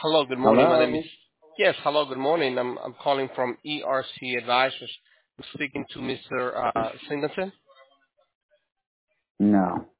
Hello, good morning. My name is Hello? Yes, hello, good morning. I'm calling from ERC Advisors. I'm speaking to Mr. Singleton. No.